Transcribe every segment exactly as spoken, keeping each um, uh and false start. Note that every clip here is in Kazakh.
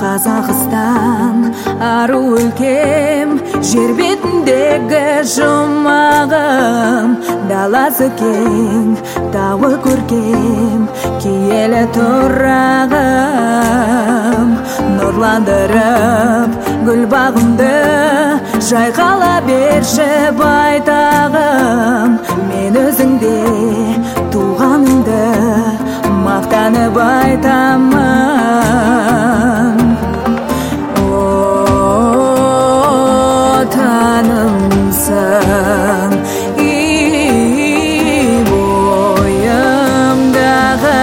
Қазақстан ару өлкем, жер бетіндегі жұмағым, даласы кең, тауы көркем, киелі тұрағым. Нұрландырып гүл бағымды, жайқала берші байтағым. Мен өзіңде туғанымды мақтанып айтамын. Отанымсың, бойымдағы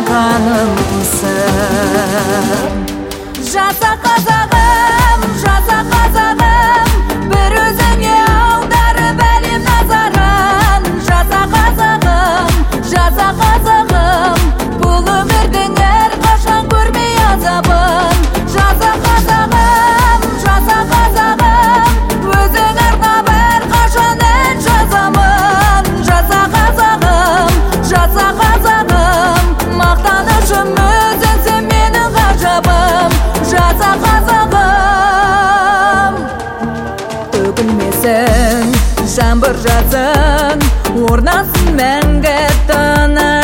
қанымсың. Жаса қазағым, жаса қазағым, бір өзіңе аударып әлем назарын. Жаса қазағым, жаса қазағым, бұл өмірдің әрқашан көрмей азабын. Жаса қазағым, жаса қазағым, өзің арнап әрқашан ән жазамын. Жаса қазағым, жаса қазағым, мақтанышым өзіңсің менің ғажабым. Жаса қазағым, төгілмесін жаңбыр жазын, орнасын мәңгі тыныш.